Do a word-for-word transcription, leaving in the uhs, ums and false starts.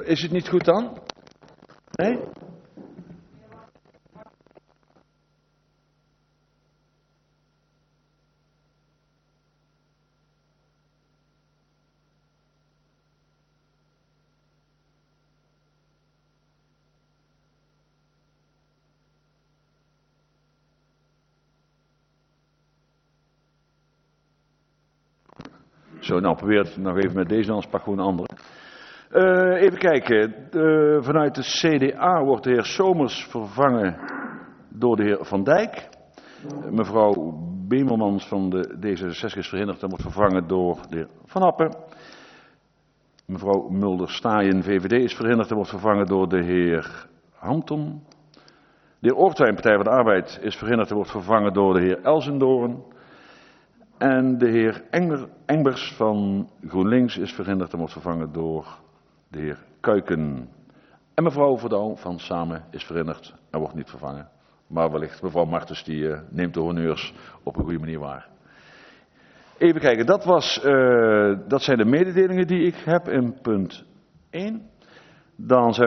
is het niet goed dan? Nee? Zo, nou probeer het nog even met deze, anders pak gewoon een andere. Uh, even kijken. Uh, vanuit de C D A wordt de heer Somers vervangen door de heer Van Dijk. Uh, mevrouw Bemelmans van de D zesenzestig is verhinderd en wordt vervangen door de heer Van Appen. Mevrouw Mulder-Staaien, V V D, is verhinderd en wordt vervangen door de heer Hampton. De heer Oortwijn, Partij van de Arbeid, is verhinderd en wordt vervangen door de heer Elsendoorn. En de heer Enger, Engbers van GroenLinks is verhinderd en wordt vervangen door de heer Kuiken. En mevrouw Verdouw van Samen is verhinderd en wordt niet vervangen. Maar wellicht mevrouw Martens die uh, neemt de honneurs op een goede manier waar. Even kijken, dat, was, uh, dat zijn de mededelingen die ik heb in punt één. Dan zijn